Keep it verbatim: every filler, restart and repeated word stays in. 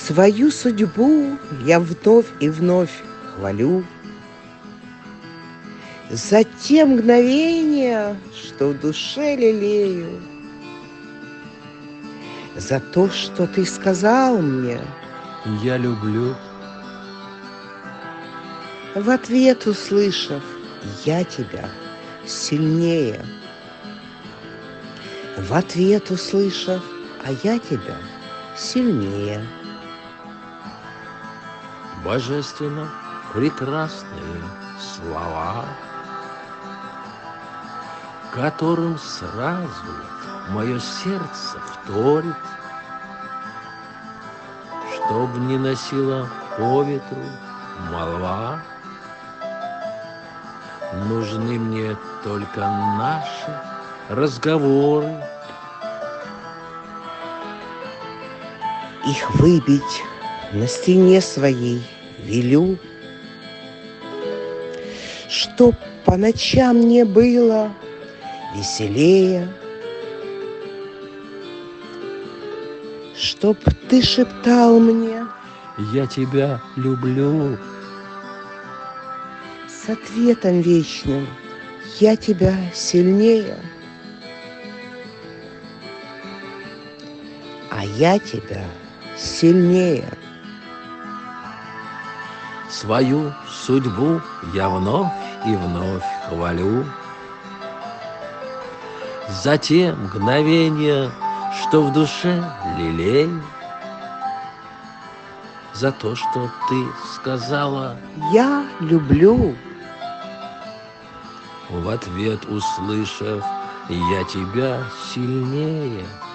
Свою судьбу я вновь и вновь хвалю за те мгновения, что в душе лелею, за то, что ты сказал мне. Я люблю. В ответ услышав: я тебя сильнее. В ответ услышав: а я тебя сильнее. Божественно прекрасные слова, которым сразу мое сердце вторит, чтоб не носила по ветру молва. Нужны мне только наши разговоры. Их выбить на стене своей велю, чтоб по ночам мне было веселее, чтоб ты шептал мне: я тебя люблю. С ответом вечным: я тебя сильнее. А я тебя сильнее. Свою судьбу я вновь и вновь хвалю за те мгновения, что в душе лелею, за то, что ты сказала: я люблю. В ответ услышав: я тебя сильнее.